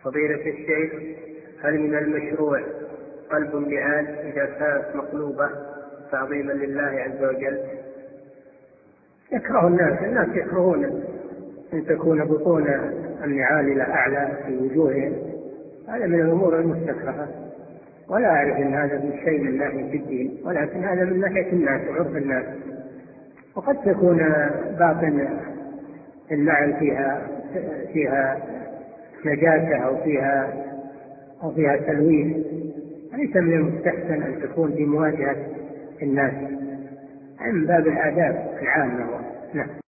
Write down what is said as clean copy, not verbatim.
فضيلة الشيخ، هل من المشروع قلب النعال إذا كانت مقلوبة تعظيما لله عز وجل؟ يكره الناس يكرهون أن تكون بطون النعال إلى أعلى في وجوههم، هذا من الأمور المستكرهة، ولا أعرف أن هذا من شيء من ناحية الدين، ولكن هذا من ناحية الناس وعرف الناس. وقد تكون باطن النعل فيها نجاسة أو فيها تلويث، ليس من المستحسن أن تكون في مواجهة الناس، من باب الآداب العامة. نعم.